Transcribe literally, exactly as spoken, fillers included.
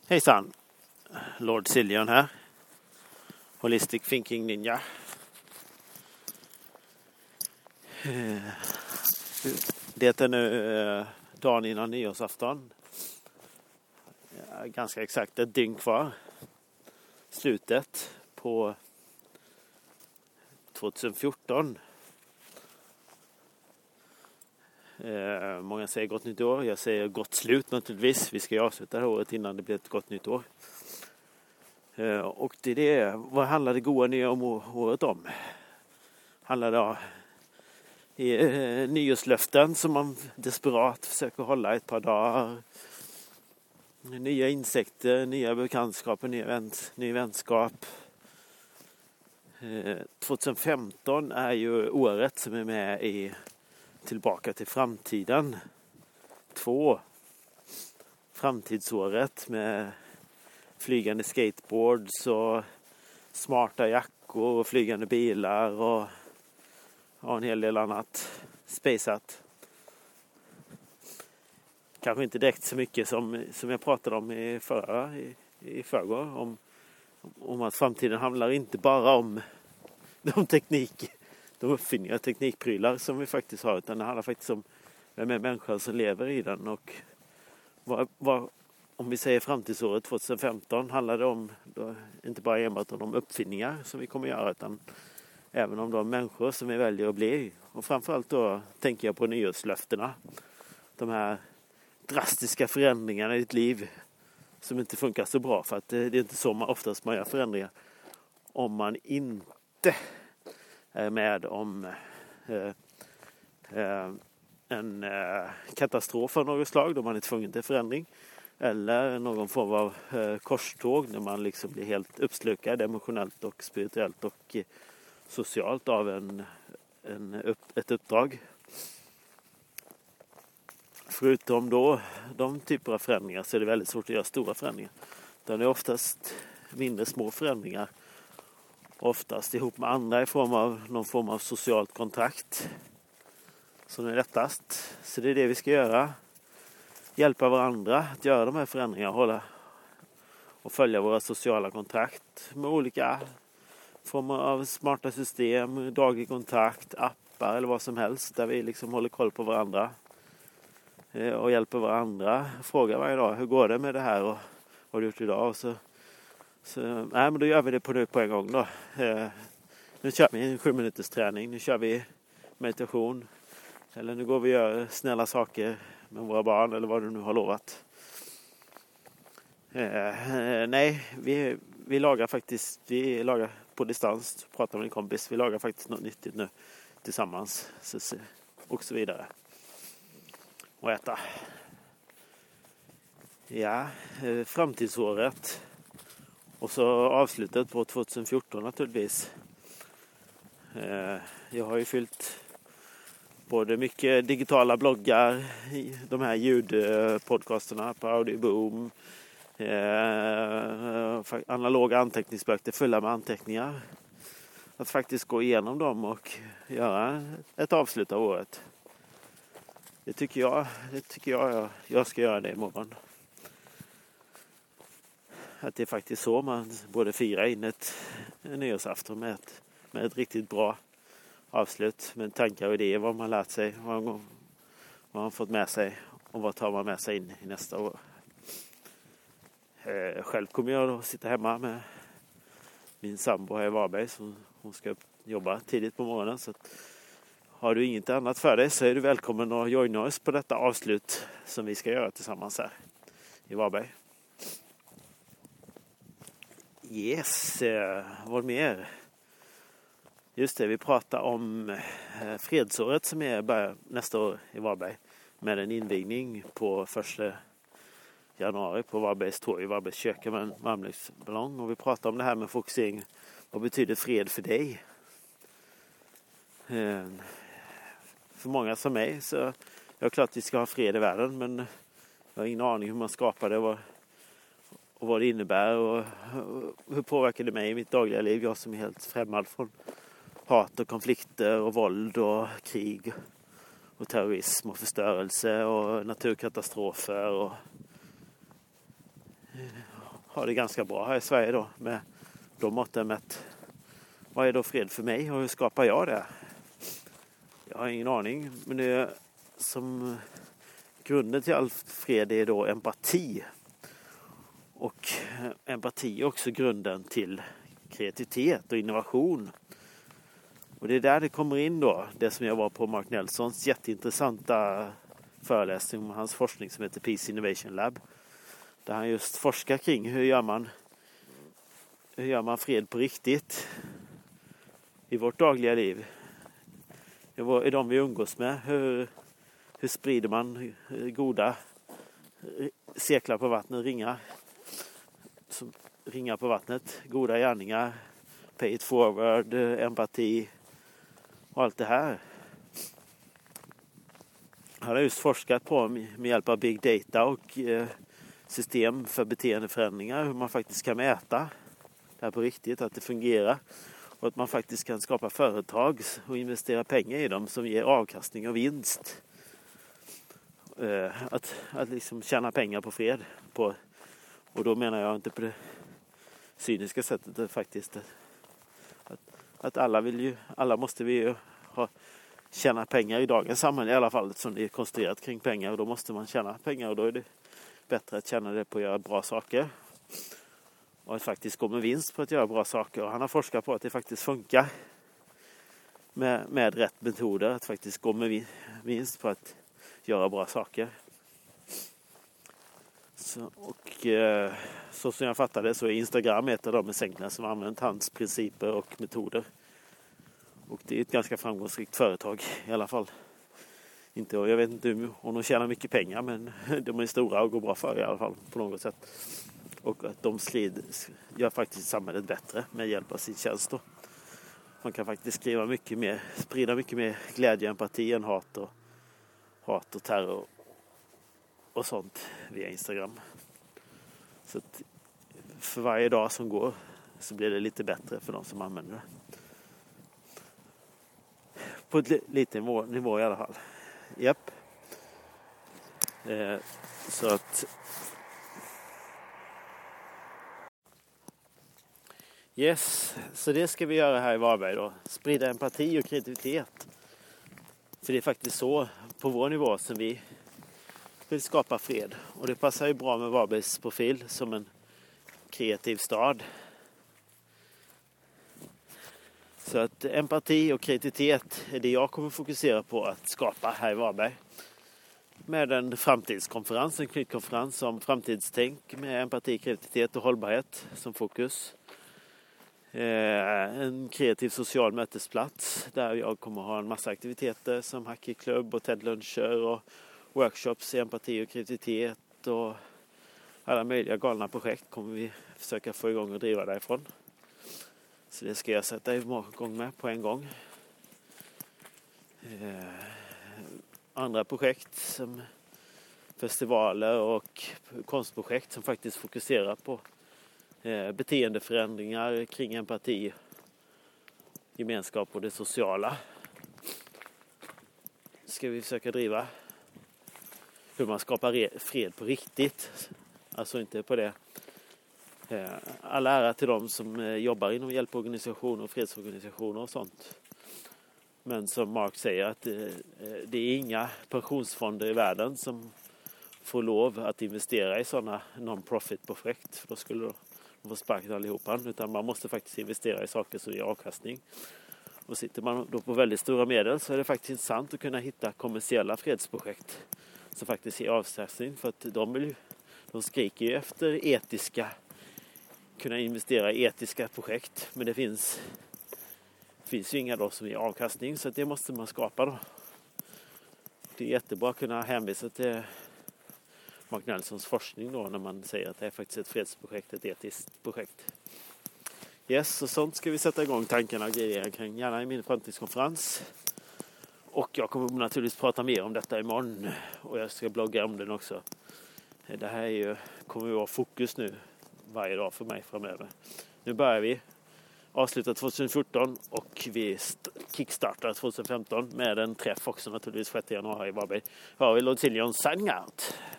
Hejsan, Lord Cillian här, Holistic Thinking Ninja. Det är nu dagen innan nyårsafton. Ganska exakt ett dygn kvar. Slutet på tjugohundrafjorton. Eh, många säger gott nytt år. Jag säger gott slut naturligtvis. Vi ska ju avsluta det här året innan det blir ett gott nytt år. Eh, och det är det. Vad handlar det goda nya om året om? Handlar det om eh, nyårslöften som man desperat försöker hålla ett par dagar. Nya insekter, nya bekantskaper, nya väns, ny vänskap. Eh, tjugohundrafemton är ju året som är med i Tillbaka till framtiden. Två. Framtidsåret med flygande skateboards och smarta jackor och flygande bilar och, och en hel del annat spaceat. Kanske inte direkt så mycket som, som jag pratade om i förra i, i förrgår om, om att framtiden handlar inte bara om de teknik de uppfinningar och teknikprylar som vi faktiskt har, utan det handlar faktiskt om vem är människan som lever i den. Och vad, vad, om vi säger framtidsåret tjugohundrafemton handlar det om då, inte bara enbart om de uppfinningar som vi kommer göra, utan även om de människor som vi väljer att bli. Och framförallt då tänker jag på nyårslöftena. De här drastiska förändringarna i ditt liv som inte funkar så bra, för att det, det är inte så man oftast man gör förändringar om man inte är med om eh, eh, en eh, katastrof av något slag då man är tvungen till förändring, eller någon form av eh, korståg när man liksom blir helt uppslukad emotionellt och spirituellt och eh, socialt av en, en upp, ett uppdrag. Förutom då de typer av förändringar så är det väldigt svårt att göra stora förändringar. Det är oftast mindre små förändringar. Oftast ihop med andra i form av någon form av socialt kontrakt som är lättast. Så det är det vi ska göra. Hjälpa varandra att göra de här förändringarna. Hålla och följa våra sociala kontrakt med olika former av smarta system, daglig kontakt, appar eller vad som helst. Där vi liksom håller koll på varandra och hjälper varandra. Frågar varje dag, hur går det med det här och vad har du gjort idag? Och så Så, nej, men då gör vi det på, nu på en gång då. Eh, nu kör vi en sju minuters träning. Nu kör vi meditation. Eller nu går vi och gör snälla saker med våra barn. Eller vad du nu har lovat. Eh, eh, nej, vi, vi lagar faktiskt. Vi lagar på distans. Pratar med en kompis. Vi lagar faktiskt något nyttigt nu. Tillsammans. Så, så, och så vidare. Och äta. Ja, eh, framtidsåret. Och så avslutet på tjugohundrafjorton naturligtvis. Eh, jag har ju fyllt både mycket digitala bloggar, de här ljudpodcasterna på Audioboom, eh, analoga anteckningsböcker fulla med anteckningar. Att faktiskt gå igenom dem och göra ett avslut av året. Det tycker jag, det tycker jag, jag, jag ska göra det imorgon. Att det är faktiskt så man både firar in ett nyårsafton med ett, med ett riktigt bra avslut. Med tankar och idéer, vad man lärt sig, vad man, vad man fått med sig och vad tar man med sig in i nästa år. Eh, själv kommer jag då sitta hemma med min sambo här i Varberg, som hon ska jobba tidigt på morgonen. Så att, har du inget annat för dig så är du välkommen att joina oss på detta avslut som vi ska göra tillsammans här i Varberg. Yes, eh, vad mer? Just det, vi pratar om eh, fredsåret som är börjar nästa år i Varberg. Med en invigning på första januari på Varbergs torg, i Varbergs kyrka med en varmluftsballong. Och vi pratar om det här med fokusering. Vad betyder fred för dig? Eh, för många som mig så är det klart att vi ska ha fred i världen, men jag har ingen aning hur man skapar det och och vad det innebär och hur påverkar det mig i mitt dagliga liv. Jag som är helt främmande från hat och konflikter och våld och krig och terrorism och förstörelse och naturkatastrofer och har det ganska bra här i Sverige då med de måtten mätt. Vad är då fred för mig och hur skapar jag det? Jag har ingen aning, men det är som grunden till all fred är då empati. Och empati är också grunden till kreativitet och innovation. Och det är där det kommer in då, det som jag var på Mark Nelsons jätteintressanta föreläsning om hans forskning som heter Peace Innovation Lab. Där han just forskar kring hur gör man, hur gör man fred på riktigt i vårt dagliga liv. I de vi umgås med, hur, hur sprider man goda cirklar på vattnet, ringar, som ringar på vattnet, goda gärningar, pay it forward, empati och allt det här. Han har just forskat på med hjälp av big data och system för beteendeförändringar hur man faktiskt kan mäta det här på riktigt, att det fungerar och att man faktiskt kan skapa företag och investera pengar i dem som ger avkastning och vinst. Att, att liksom tjäna pengar på fred på, och då menar jag inte på det cyniska sättet att faktiskt att, att alla vill ju, alla måste vi ju ha tjäna pengar i dagens samhälle i alla fall, som det är konstruerat kring pengar, och då måste man tjäna pengar och då är det bättre att tjäna det på att göra bra saker och att faktiskt gå med vinst på att göra bra saker. Och han har forskat på att det faktiskt funkar med, med rätt metoder att faktiskt gå med vinst på att göra bra saker. Så, och eh, så som jag fattade så är Instagram ett av de exemplen som har använt hans principer och metoder. Och det är ett ganska framgångsrikt företag i alla fall. Inte, jag vet inte om de tjänar mycket pengar, men de är stora och går bra för i alla fall på något sätt. Och att de slid, gör faktiskt samhället bättre med hjälp av sin tjänst då. Man kan faktiskt skriva mycket mer, sprida mycket mer glädje, empati än hat och, hat och terror och sånt via Instagram. Så att för varje dag som går så blir det lite bättre för de som använder det. På ett liten nivå, nivå i alla fall. Japp. Eh, så att yes, så det ska vi göra här i Varberg då. Sprida empati och kreativitet. För det är faktiskt så på vår nivå som vi vill skapa fred. Och det passar ju bra med Varbergs profil som en kreativ stad. Så att empati och kreativitet är det jag kommer fokusera på att skapa här i Varberg. Med en framtidskonferens, en knytkonferens om framtidstänk med empati, kreativitet och hållbarhet som fokus. En kreativ social mötesplats där jag kommer ha en massa aktiviteter som hackerklubb och TED-luncher och workshops i empati och kreativitet och alla möjliga galna projekt kommer vi försöka få igång och driva därifrån. Så det ska jag sätta igång med på en gång. Eh, andra projekt som festivaler och konstprojekt som faktiskt fokuserar på eh, beteendeförändringar kring empati, gemenskap och det sociala. Ska vi försöka driva hur man skapar fred på riktigt. Alltså inte på det. All ära till dem som jobbar inom hjälporganisationer och fredsorganisationer och sånt. Men som Mark säger att det, det är inga pensionsfonder i världen som får lov att investera i sådana non-profit-projekt. För då skulle de få sparken allihopa. Utan man måste faktiskt investera i saker som ger avkastning. Och sitter man då på väldigt stora medel så är det faktiskt intressant att kunna hitta kommersiella fredsprojekt som faktiskt ger avkastning. För att de, vill, de skriker ju efter etiska kunna investera i etiska projekt, men det finns finns ju inga då som ger avkastning, så att det måste man skapa då. Det är jättebra att kunna hänvisa till Mark Nelsons forskning då när man säger att det är faktiskt ett fredsprojekt, ett etiskt projekt. Yes, så sånt ska vi sätta igång tankarna och grejer kring, gärna i min framtidskonferens. Och jag kommer naturligtvis prata mer om detta imorgon och jag ska blogga om den också. Det här är ju, kommer ju vara fokus nu varje dag för mig framöver. Nu börjar vi avsluta tjugohundrafjorton och vi kickstartar tjugohundrafemton med en träff också naturligtvis sjätte januari i Varberg. Här har vi Lord Siljon signing out.